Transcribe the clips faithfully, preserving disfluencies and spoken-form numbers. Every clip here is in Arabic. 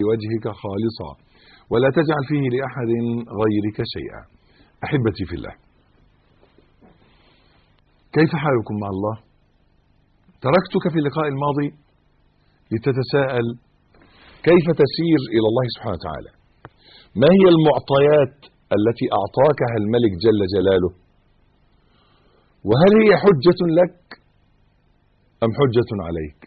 لوجهك خالصا ولا تجعل فيه لأحد غيرك شيئا. أحبتي في الله، كيف حالكم مع الله؟ تركتك في اللقاء الماضي لتتساءل كيف تسير إلى الله سبحانه وتعالى، ما هي المعطيات التي أعطاكها الملك جل جلاله، وهل هي حجة لك أم حجة عليك؟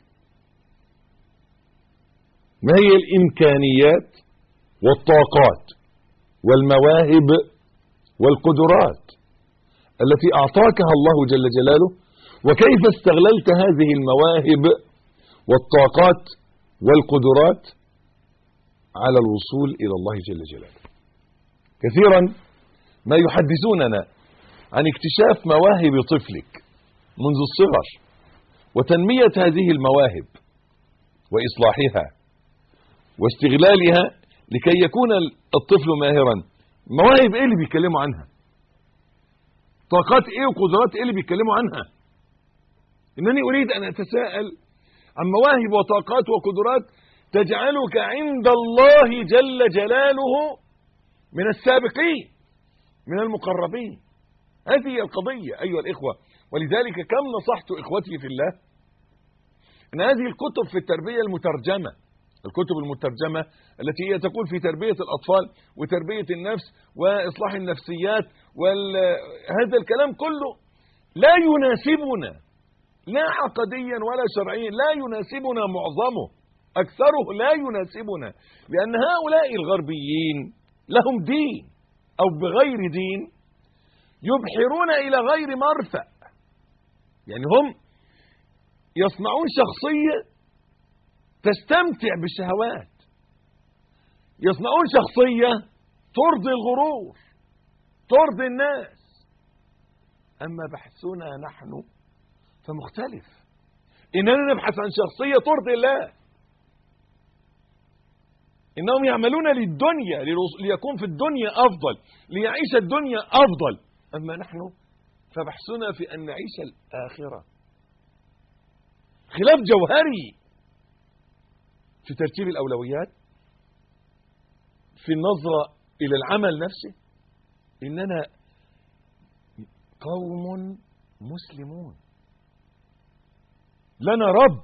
ما هي الإمكانيات والطاقات والمواهب والقدرات التي أعطاكها الله جل جلاله، وكيف استغللت هذه المواهب والطاقات والقدرات على الوصول إلى الله جل جلاله؟ كثيرا ما يحدثوننا عن اكتشاف مواهب طفلك منذ الصغر وتنمية هذه المواهب وإصلاحها واستغلالها لكي يكون الطفل ماهرا. مواهب ايه اللي بيتكلموا عنها؟ طاقات ايه وقدرات ايه اللي بيتكلموا عنها؟ انني اريد ان اتساءل عن مواهب وطاقات وقدرات تجعلك عند الله جل جلاله من السابقين من المقربين. هذه القضية أيها الإخوة، ولذلك كم نصحت إخوتي في الله أن هذه الكتب في التربية المترجمة، الكتب المترجمة التي هي تقول في تربية الأطفال وتربية النفس وإصلاح النفسيات وهذا الكلام كله لا يناسبنا لا عقديا ولا شرعيا، لا يناسبنا معظمه، أكثره لا يناسبنا، لأن هؤلاء الغربيين لهم دين أو بغير دين يبحرون إلى غير مرفأ. يعني هم يصنعون شخصية تستمتع بالشهوات، يصنعون شخصية ترضي الغرور ترضي الناس، أما بحثنا نحن فمختلف، إننا نبحث عن شخصية ترضي الله، إنهم يعملون للدنيا ليكون في الدنيا أفضل، ليعيش الدنيا أفضل، أما نحن فبحثنا في أن نعيش الآخرة. خلاف جوهري في ترتيب الأولويات، في النظرة إلى العمل نفسه. إننا قوم مسلمون لنا رب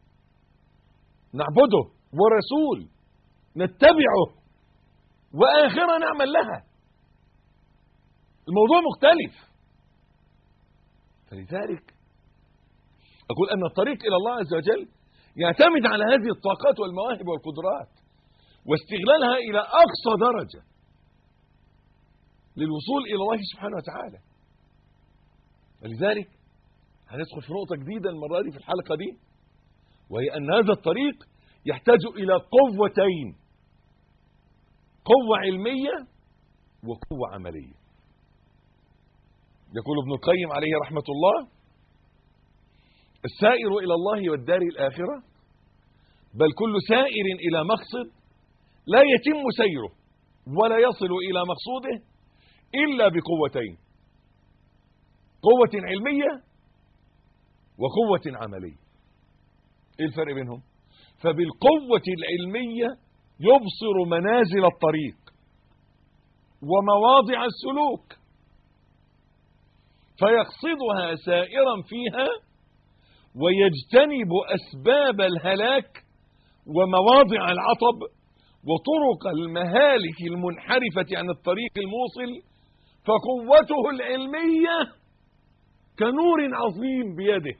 نعبده ورسول نتبعه وآخرة نعمل لها. الموضوع مختلف. فلذلك أقول أن الطريق إلى الله عز وجل يعتمد على هذه الطاقات والمواهب والقدرات واستغلالها إلى أقصى درجة للوصول إلى الله سبحانه وتعالى. ولذلك هندخل في نقطة جديدة المرة دي في الحلقة دي، وهي أن هذا الطريق يحتاج إلى قوتين، قوة علمية وقوة عملية. يقول ابن القيم عليه رحمة الله: السائر إلى الله والدار الآخرة بل كل سائر إلى مقصد لا يتم سيره ولا يصل إلى مقصوده إلا بقوتين، قوة علمية وقوة عملية. إيه الفرق بينهم؟ فبالقوة العلمية يبصر منازل الطريق ومواضع السلوك فيقصدها سائرا فيها ويجتنب أسباب الهلاك ومواضع العطب وطرق المهالك المنحرفة عن الطريق الموصل. فقوته العلمية كنور عظيم بيده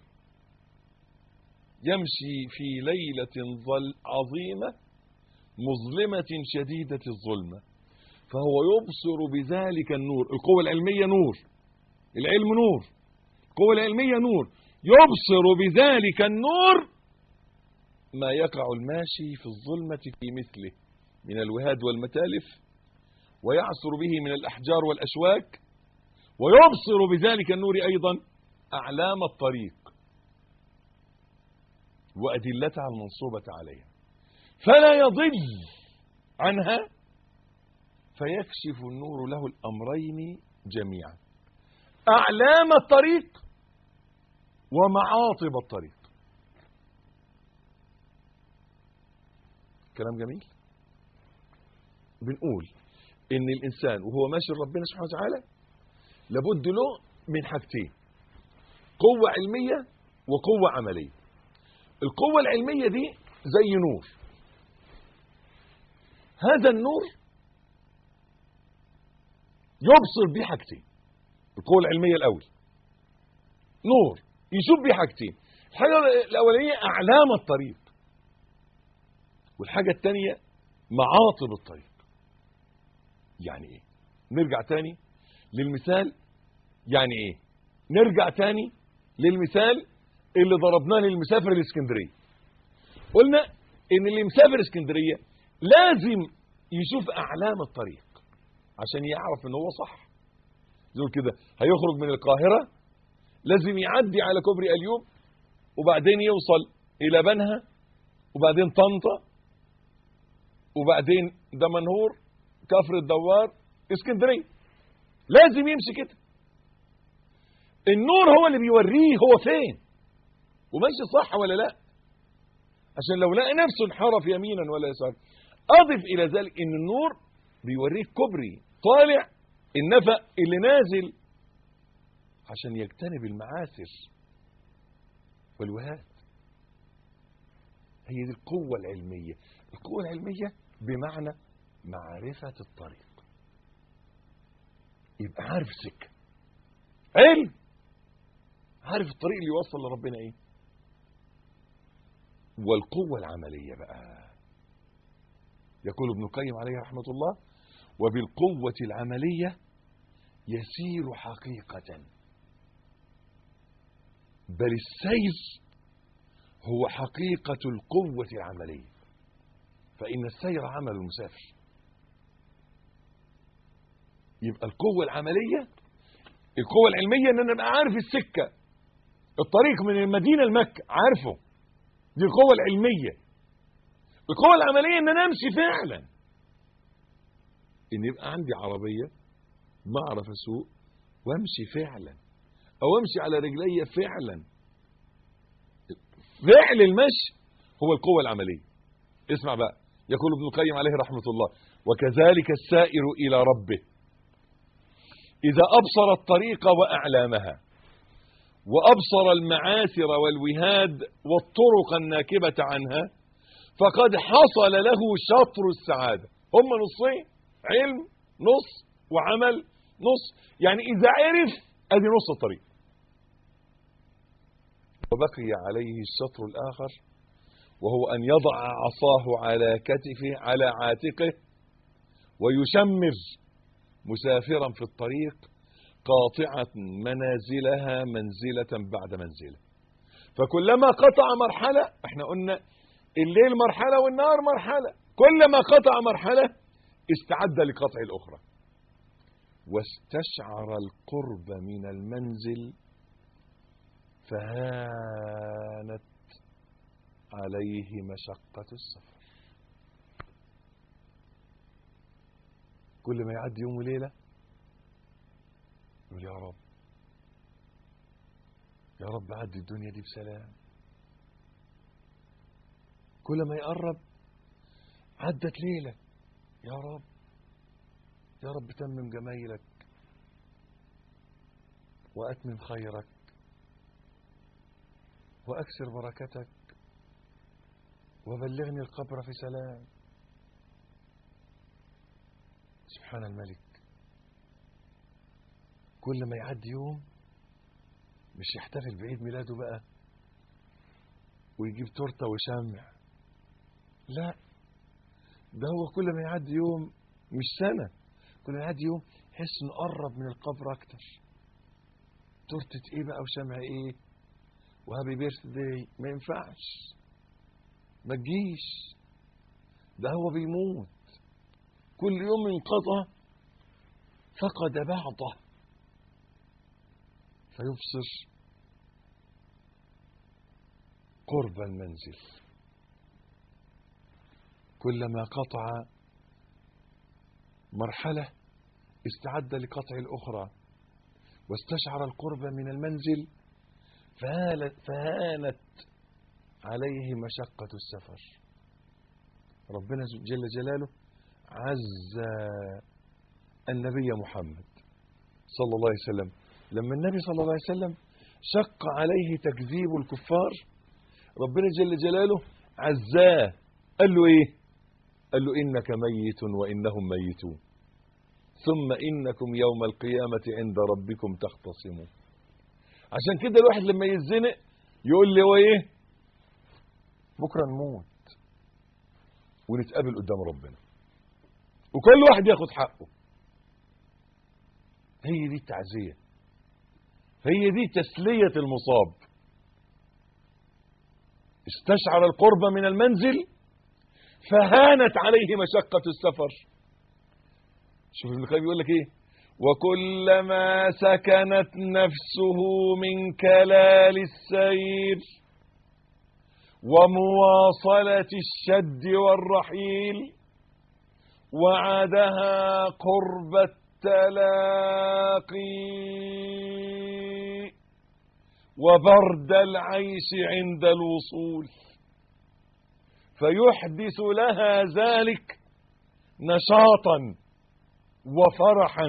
يمشي في ليلة ظل عظيمة مظلمة شديدة الظلمة، فهو يبصر بذلك النور. القوة العلمية نور، العلم نور، القوة العلمية نور، يبصر بذلك النور ما يقع الماشي في الظلمة في مثله من الوهاد والمتالف، ويعصر به من الأحجار والأشواك، ويبصر بذلك النور أيضا أعلام الطريق وأدلتها المنصوبة عليها، فلا يضل عنها، فيكشف النور له الأمرين جميعا: أعلام الطريق ومعاطب الطريق. كلام جميل. بنقول ان الانسان وهو ماشي لربنا سبحانه وتعالى لابد له من حاجتين: قوة علمية وقوة عملية. القوة العلمية دي زي نور. هذا النور يبصر بيه حاجتين. القوة العلمية الأول نور يشوف بيه حاجتين: الحاجة الأولانية أعلام الطريق، والحاجة الثانية معاطب الطريق. يعني إيه؟ نرجع تاني للمثال. يعني إيه؟ نرجع تاني للمثال اللي ضربناه للمسافر الإسكندرية. قلنا إن اللي مسافر إسكندرية لازم يشوف أعلام الطريق عشان يعرف إن هو صح. زي كده هيخرج من القاهرة لازم يعدي على كوبري أليوب، وبعدين يوصل إلى بنها، وبعدين طنطا، وبعدين دمنهور، كفر الدوار، اسكندرية. لازم يمشي كده. النور هو اللي بيوريه هو فين وماشي صح ولا لا، عشان لو لقى نفسه انحرف يمينا ولا يسار. اضف الى ذلك ان النور بيوريك كوبري طالع، النفق اللي نازل، عشان يجتنب المعاسر والوهات. هي دي القوة العلمية. القوة العلمية بمعنى معرفة الطريق، يبقى عارف السكة. علم عارف الطريق اللي يوصل لربنا ايه. والقوة العملية بقى يقول ابن القيم عليه رحمة الله: وبالقوة العملية يسير حقيقة، بل السير هو حقيقة القوة العملية، فإن السير عمل المسافر. يبقى القوة العملية، القوة العلمية ان انا ابقى عارف السكة، الطريق من المدينة لمكة عارفه، دي القوة العلمية. القوة العملية ان انا امشي فعلا، ان يبقى عندي عربية بعرف اسوق وامشي فعلا، او امشي على رجلي فعلا. فعل المشي هو القوة العملية. اسمع بقى، يقول ابن القيم عليه رحمة الله: وكذلك السائر الى ربه اذا ابصر الطريق واعلامها، وابصر المعاثر والوهاد والطرق الناكبة عنها، فقد حصل له شطر السعادة. هم نصين: علم نص وعمل نص. يعني اذا عرف ادي نص الطريق، وبقي عليه الشطر الاخر، وهو ان يضع عصاه على كتفه على عاتقه ويشمر مسافرا في الطريق، قاطعة منازلها منزلة بعد منزلة. فكلما قطع مرحلة، احنا قلنا الليل مرحلة والنهار مرحلة، كلما قطع مرحلة استعد لقطع الأخرى. واستشعر القرب من المنزل فهانت عليه مشقة السفر. كل ما يعدي يوم وليلة يقول: يا رب يا رب عدي الدنيا دي بسلام. كل ما يقرب عدت ليلة: يا رب يا رب تمم جمايلك وأتمم خيرك وأكثر بركتك وبلغني القبر في سلام. سبحان الملك. كل ما يعدي يوم مش يحتفل بعيد ميلاده بقى ويجيب تورته وشمع، لا، ده هو كل ما يعدي يوم مش سنة، كل ما يعدي يوم يحس انه قرب من القبر اكتر. تورته ايه بقى وشمع ايه وهابي بيرث داي ما ينفعش، ما تجيش، ده هو بيموت. كل يوم انقضى فقد بعضه، فيبصر قرب المنزل. كلما قطع مرحلة استعد لقطع الأخرى، واستشعر القرب من المنزل فهانت عليه مشقة السفر. ربنا جل جلاله عز النبي محمد صلى الله عليه وسلم. لما النبي صلى الله عليه وسلم شق عليه تكذيب الكفار، ربنا جل جلاله عزاه، قال له ايه؟ قال له انك ميت وانهم ميتون ثم انكم يوم القيامة عند ربكم تختصمون. عشان كده الواحد لما يتزنق يقول لي هو ايه؟ بكره نموت ونتقابل قدام ربنا، وكل واحد ياخد حقه. هي دي التعزية، هي دي تسلية المصاب. استشعر القرب من المنزل فهانت عليه مشقة السفر. شوف ابن القيم بيقول لك ايه؟ وكلما سكنت نفسه من كلال السير ومواصلة الشد والرحيل وعدها قرب التلاقي وبرد العيش عند الوصول، فيحدث لها ذلك نشاطا وفرحا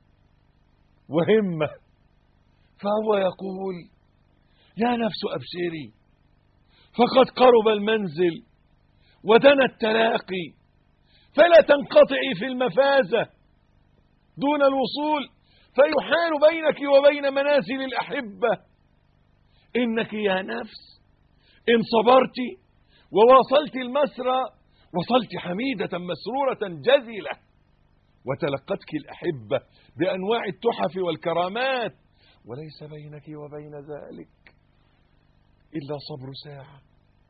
وهمة، فهو يقول يا نفس أبشري فقد قرب المنزل ودنا التلاقي، فلا تنقطعي في المفازة دون الوصول، فيحال بينك وبين منازل الأحبة. إنك يا نفس إن صبرت وواصلت المسرى وصلت حميدة مسرورة جزلة، وتلقتك الأحبة بأنواع التحف والكرامات، وليس بينك وبين ذلك إلا صبر ساعة.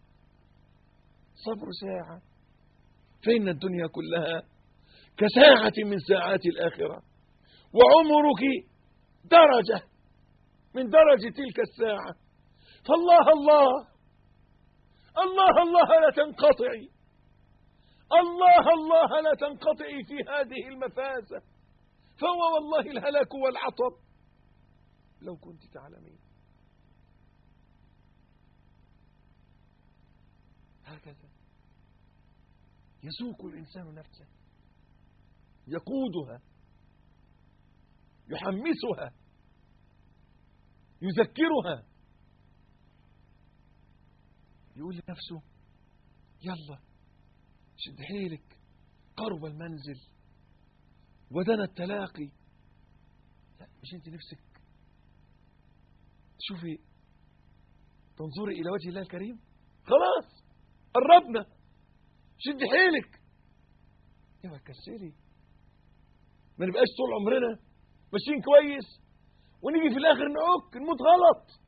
صبر ساعة، فإن الدنيا كلها كساعة من ساعات الآخرة، وعمرك درجة من درجة تلك الساعة، فالله الله الله الله لا تنقطعي، الله الله لا تنقطعي في هذه المفازة، فهو والله الهلاك والعطب لو كنت تعلمين. هكذا يسوق الإنسان نفسه، يقودها، يحمسها، يذكرها، يقول لنفسه يلا شد حيلك، قرب المنزل ودنا التلاقي. لا، مش انت نفسك تشوفي تنظري الى وجه الله الكريم؟ خلاص قربنا، شد حيلك، اوعي تكسلي، ما نبقاش طول عمرنا ماشيين كويس ونيجي في الاخر نعك نموت غلط.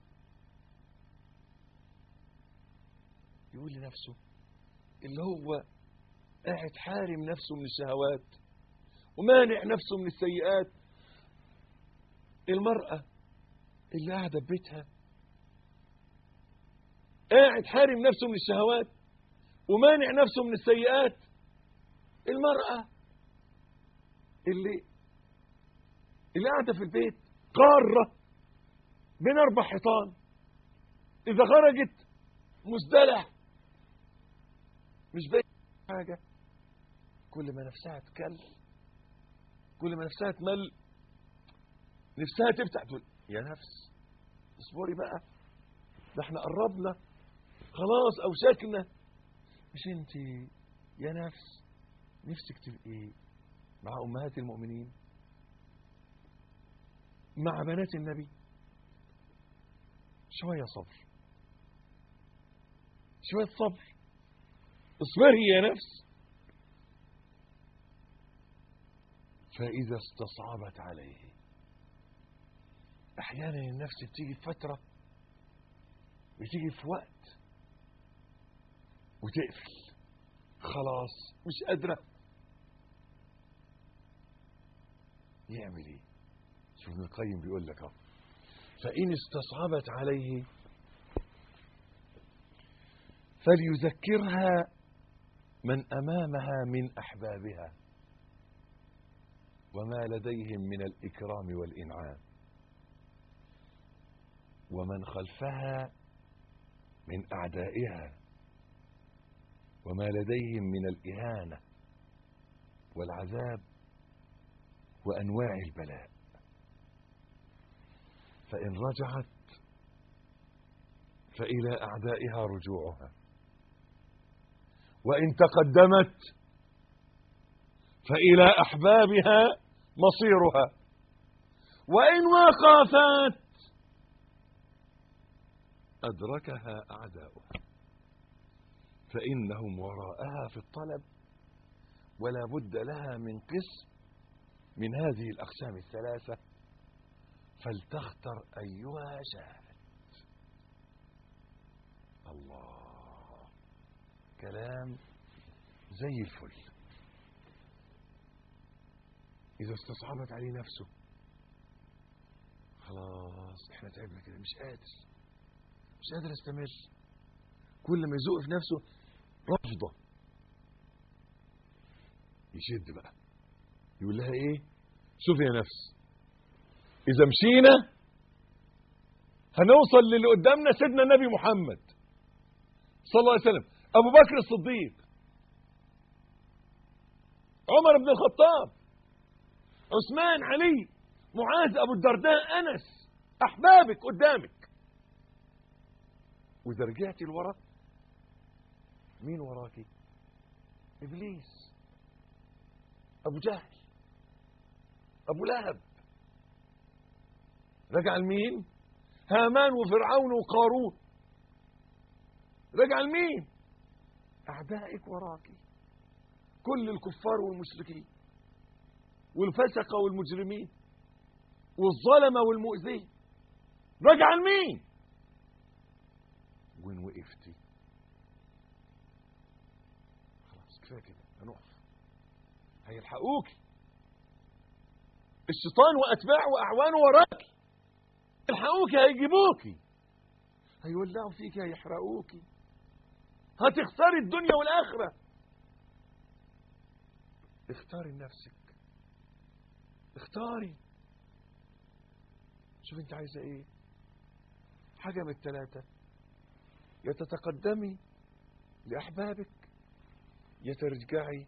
يقول لنفسه اللي هو قاعد حارم نفسه من الشهوات ومانع نفسه من السيئات، المرأة اللي قاعدة ببيتها قاعد حارم نفسه من الشهوات ومانع نفسه من السيئات، المرأة اللي اللي قاعدة في البيت قارة بين أربع حيطان، إذا خرجت مزدلع مش باين حاجة، كل ما نفسها تكل، كل ما نفسها تمل، نفسها تفتح تقول يا نفس اصبري بقى، ده احنا قربنا خلاص أوشكنا. مش انت يا نفس نفسك تبقي مع أمهات المؤمنين، مع بنات النبي؟ شوية صبر، شوية صبر، اصبري يا نفس. فإذا استصعبت عليه، أحيانا النفس بتيجي في فترة، بتيجي في وقت وتقفل، خلاص مش قادرة، يعمل ايه؟ شوف ابن القيم بيقول لك اهو، فإن استصعبت عليه فليذكرها من أمامها من أحبابها وما لديهم من الإكرام والإنعام، ومن خلفها من أعدائها وما لديهم من الإهانة والعذاب وأنواع البلاء. فإن رجعت فإلى أعدائها رجوعها، وإن تقدمت فإلى أحبابها مصيرها، وإن وقفت أدركها أعداؤها، فإنهم وراءها في الطلب، ولا بد لها من قسم من هذه الأقسام الثلاثة، فلتختر أيها شاءت. الله، كلام زي الفل. إذا استصعبت عليه نفسه خلاص احنا تعبنا كده، مش قادر مش قادر استمر، كل ما يزوق في نفسه رفضه، يشد بقى يقول لها ايه؟ شوفي يا نفس، اذا مشينا هنوصل للي قدامنا سيدنا النبي محمد صلى الله عليه وسلم، ابو بكر الصديق، عمر بن الخطاب، عثمان، علي، معاذ، ابو الدرداء، انس، احبابك قدامك. واذا رجعتي لورا مين وراكي؟ ابليس، ابو جهل، ابو لهب. رجع لمين؟ هامان وفرعون وقارون. رجع لمين؟ اعدائك وراكي، كل الكفار والمشركين والفسقه والمجرمين والظلمه والمؤذين. رجع لمين؟ وين وقفتي؟ خلاص كفايه كده، هنقف، هيلحقوكي الشيطان واتباعه واعوانه وراكي، يلحقوكي، هيجيبوكي، هيولعوا فيكي، هيحرقوكي، هتخسري الدنيا والاخره. اختاري لنفسك، اختاري، شوف انت عايزه ايه. حاجه من الثلاثه، يا تتقدمي لاحبابك، يا ترجعي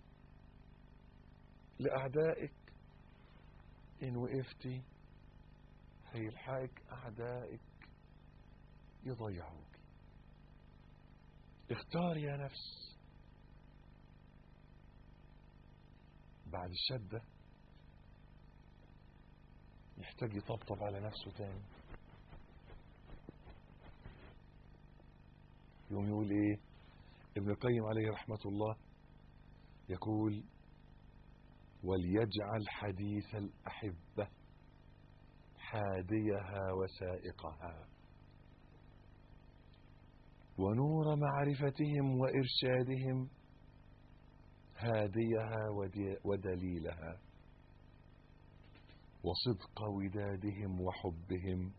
لاعدائك. ان وقفتي هيلحقك اعدائك يضيعوك. اختاري يا نفس. بعد الشده يحتاج يطبطب على نفسه تاني، يوم يقول ايه ابن القيم عليه رحمة الله؟ يقول: وليجعل حديث الأحبة حاديها وسائقها، ونور معرفتهم وإرشادهم هاديها ودليلها، وصدق ودادهم وحبهم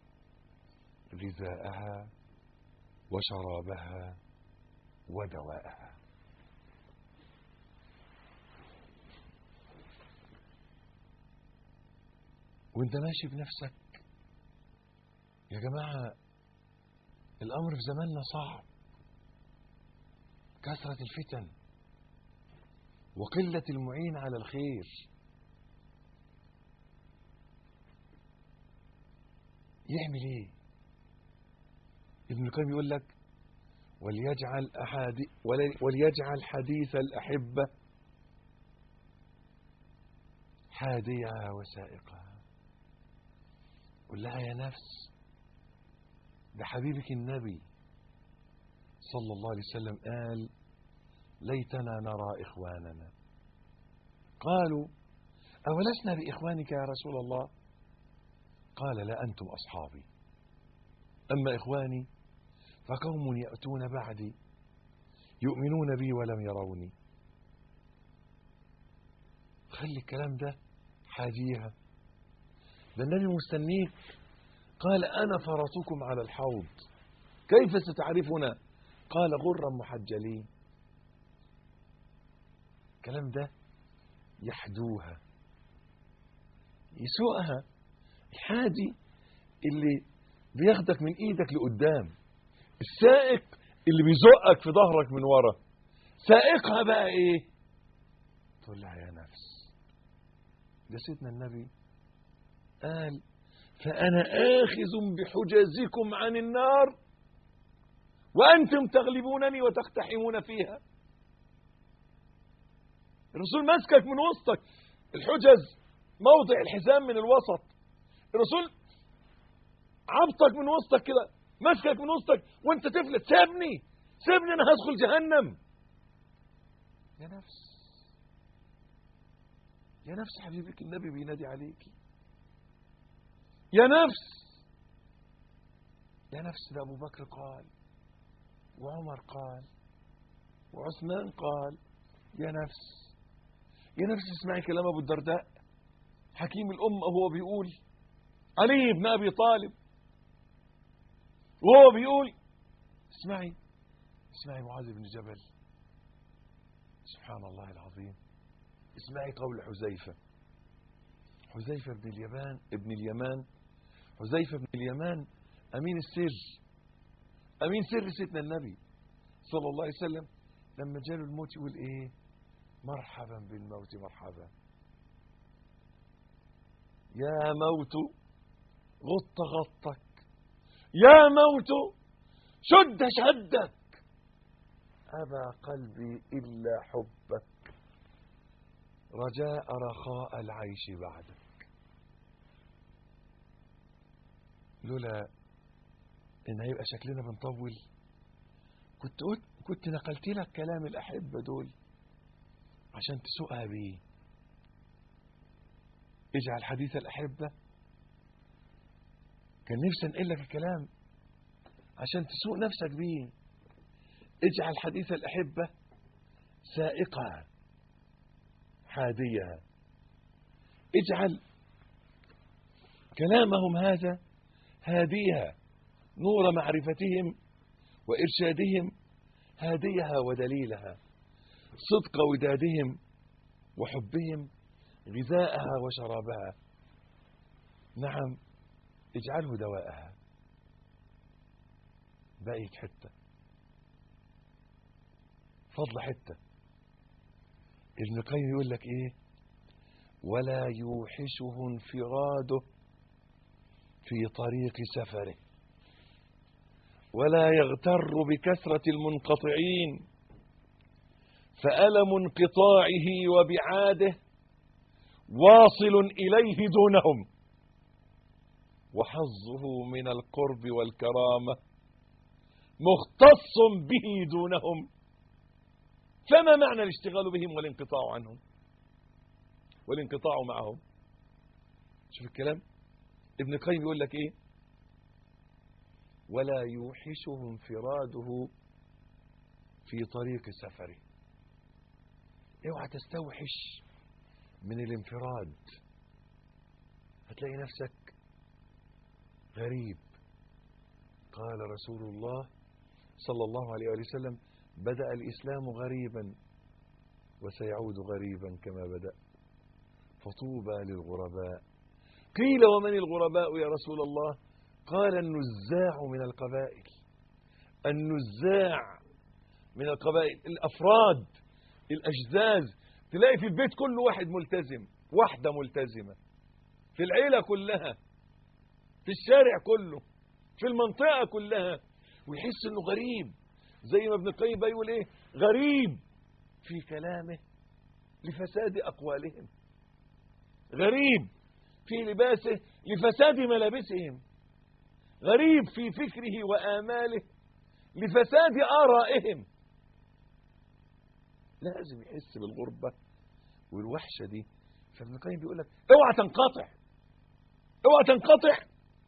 غذاءها وشرابها ودواءها. وانت ماشي بنفسك يا جماعة، الأمر في زماننا صعب، كثرة الفتن وقلة المعين على الخير. يعمل ايه؟ ابن القيم يقول لك: وليجعل أحادي وليجعل حديث الأحبة حاديها وسائقها. قل لها يا نفس، ده حبيبك النبي صلى الله عليه وسلم قال: ليتنا نرى إخواننا. قالوا: أولسنا بإخوانك يا رسول الله؟ قال: لا، أنتم أصحابي، أما إخواني فقوم يأتون بعدي يؤمنون بي ولم يروني. خلي الكلام ده حاجيها، ده النبي مستنيك. قال: أنا فرطكم على الحوض، كيف ستعرفنا؟ قال: غرا محجلين. الكلام ده يحدوها، يسوقها. الحادي اللي بياخدك من ايدك لقدام، السائق اللي بيزقك في ظهرك من ورا. سائقها بقى ايه؟ تقول لها يا نفس، ده سيدنا النبي قال فأنا آخذ بحجزكم عن النار وأنتم تغلبونني وتقتحمون فيها. الرسول ماسكك من وسطك، الحجز موضع الحزام من الوسط، الرسول عبطك من وسطك كده، ماسكك من وسطك وانت تفلت، سيبني سيبني انا هدخل جهنم. يا نفس يا نفس حبيبك النبي بينادي عليكي، يا نفس يا نفس. ده ابو بكر قال وعمر قال وعثمان قال يا نفس يا نفس. اسمعي كلام ابو الدرداء حكيم الامه وهو بيقول، علي بن ابي طالب وهو بيقول، اسمعي اسمعي معاذ بن جبل، سبحان الله العظيم. اسمعي قول حذيفه حذيفه بن اليمان ابن اليمان حذيفه بن اليمان امين السر، امين سر سيدنا النبي صلى الله عليه وسلم. لما جاله الموت يقول ايه؟ مرحبا بالموت مرحبا، يا موت غط غطك، يا موت شد شدك، أبى قلبي إلا حبك، رجاء رخاء العيش بعدك. لولا إن هيبقى شكلنا بنطول كنت قلت كنت نقلت لك كلام الأحبة دول عشان تسوقها بيه. اجعل حديث الأحبة، كان نفسي انقل لك الكلام عشان تسوق نفسك بيه. اجعل حديث الأحبة سائقها حاديها، اجعل كلامهم هذا هاديها، نور معرفتهم وإرشادهم هاديها ودليلها، صدق ودادهم وحبهم غذاءها وشرابها، نعم اجعله دواءها. باقيك حتة فضل حتة. ابن القيم يقول لك ايه؟ ولا يوحشه انفراده في طريق سفره، ولا يغتر بكثرة المنقطعين، فألم انقطاعه وبعاده واصل إليه دونهم، وحظه من القرب والكرامة مختص به دونهم، فما معنى الاشتغال بهم والانقطاع عنهم والانقطاع معهم؟ شوف الكلام ابن القيم يقول لك ايه؟ ولا يوحشه انفراده في طريق سفره. اوعى تستوحش من الانفراد، هتلاقي نفسك غريب. قال رسول الله صلى الله عليه وسلم بدأ الإسلام غريبا وسيعود غريبا كما بدأ، فطوبى للغرباء. قيل ومن الغرباء يا رسول الله؟ قال النزاع من القبائل، النزاع من القبائل، الأفراد الأجزاز. تلاقي في البيت كل واحد ملتزم، واحدة ملتزمة، في العيلة كلها، في الشارع كله، في المنطقة كلها، ويحس انه غريب. زي ما ابن القيم بيقول ايه؟ غريب في كلامه لفساد أقوالهم، غريب في لباسه لفساد ملابسهم، غريب في فكره وآماله لفساد آرائهم. لازم يحس بالغربة والوحشة دي. فابن القيم بيقول لك اوعى تنقطع، اوعى تنقطع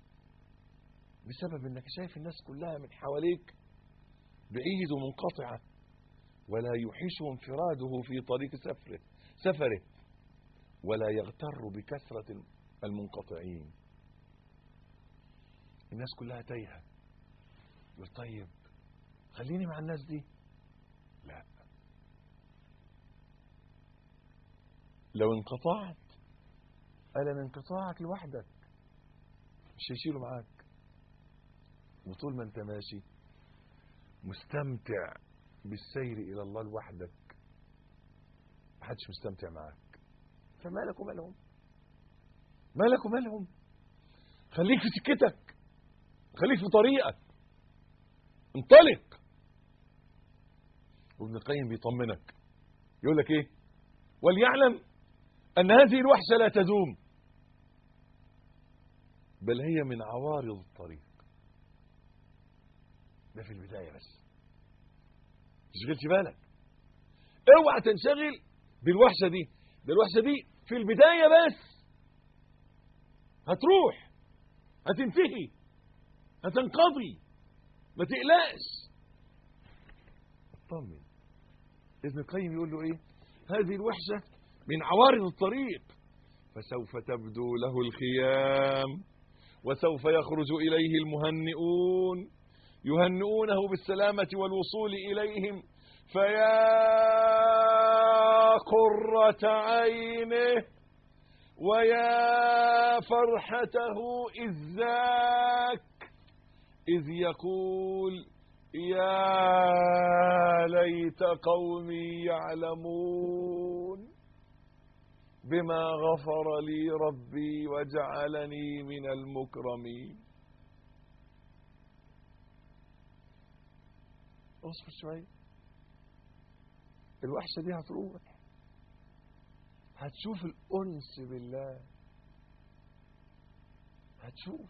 بسبب انك شايف الناس كلها من حواليك بعيد ومنقطعة. ولا يوحشه انفراده في طريق سفره سفره ولا يغتر بكثرة المنقطعين. الناس كلها تايهة، يقول طيب خليني مع الناس دي. لا، لو انقطعت ألم انقطاعك لوحدك مش هيشيلوا معاك. وطول ما انت ماشي مستمتع بالسير إلى الله لوحدك محدش مستمتع معاك، فمالك ومالهم؟ مالك ومالهم؟ خليك في سكتك، خليك في طريقك، انطلق. وابن القيم بيطمنك يقول لك ايه؟ وليعلم ان هذه الوحشة لا تدوم، بل هي من عوارض الطريق. ده في البداية بس، تشغلش بالك، اوعى تنشغل بالوحشة دي. ده الوحشة دي في البداية بس، هتروح، هتنتهي، هتنقضي، ما تقلقش، اطمن. ابن القيم يقول له ايه؟ هذه الوحشة من عوارض الطريق، فسوف تبدو له الخيام، وسوف يخرج إليه المهنئون يهنئونه بالسلامة والوصول إليهم، فيا قرة عينه ويا فرحته إذ ذاك، إذ يقول يا ليت قومي يعلمون بما غفر لي ربي وجعلني من المكرمين. اصبر شوية، الوحشة دي هتروح، هتشوف الأنس بالله، هتشوف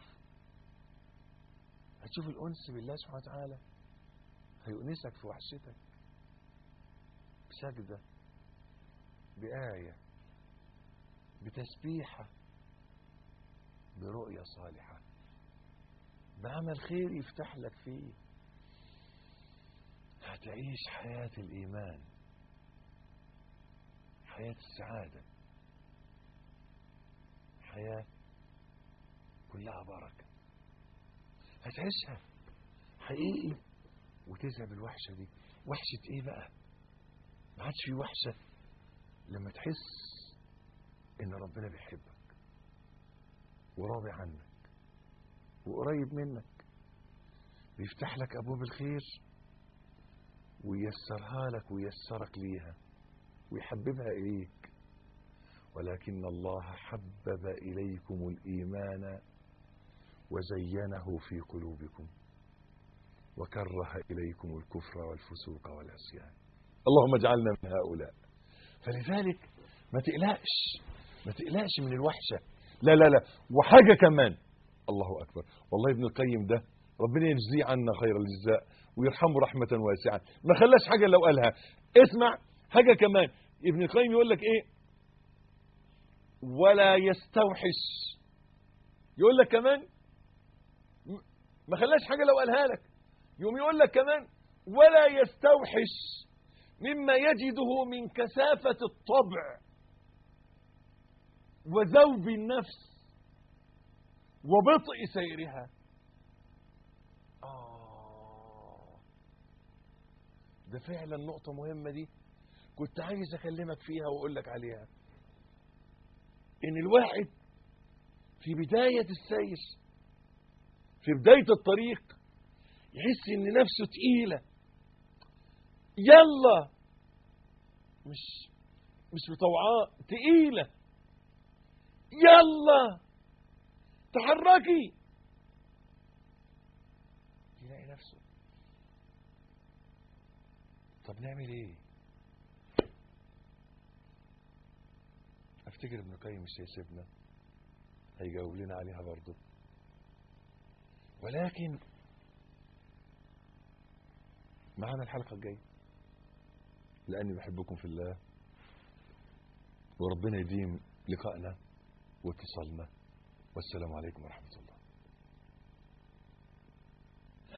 هتشوف الأنس بالله سبحانه وتعالى، هيؤنسك في وحشتك بسجدة، بآية، بتسبيحة، برؤية صالحة، بعمل خير يفتح لك فيه، هتعيش حياة الإيمان، حياة السعادة، حياة كلها بركة، هتعيشها حقيقي وتذهب الوحشة دي. وحشة ايه بقى؟ ما عادش في وحشة لما تحس ان ربنا بيحبك وراضي عنك وقريب منك، بيفتح لك ابواب الخير وييسرها لك وييسرك ليها ويحببها اليك. ولكن الله حبب اليكم الايمان وزينه في قلوبكم وكره اليكم الكفر والفسوق والعصيان. اللهم اجعلنا من هؤلاء. فلذلك ما تقلقش، ما تقلقش من الوحشة، لا لا لا. وحاجة كمان، الله أكبر، والله ابن القيم ده ربنا يجزيه عنا خير الجزاء ويرحمه رحمة واسعة، ما خلاش حاجة لو قالها. اسمع حاجة كمان، ابن القيم يقول لك ايه؟ ولا يستوحش، يقول لك كمان ما خلاش حاجة لو قالها لك، يوم يقول لك كمان ولا يستوحش مما يجده من كثافة الطبع وذوب النفس وبطء سيرها. آه ده فعلا نقطة مهمة دي، كنت عايز أكلمك فيها وأقول لك عليها. إن الواحد في بداية السير، في بداية الطريق، يحس إن نفسه تقيلة، يلا مش مش مطوعاه، تقيلة، يلا تحركي، يلاقي نفسه طب نعمل ايه؟ افتكر ابن القيم مش هيسيبنا، هيجاوب لنا عليها برضه. ولكن معانا الحلقة الجاية، لأني بحبكم في الله، وربنا يديم لقائنا واتصالنا، والسلام عليكم ورحمة الله.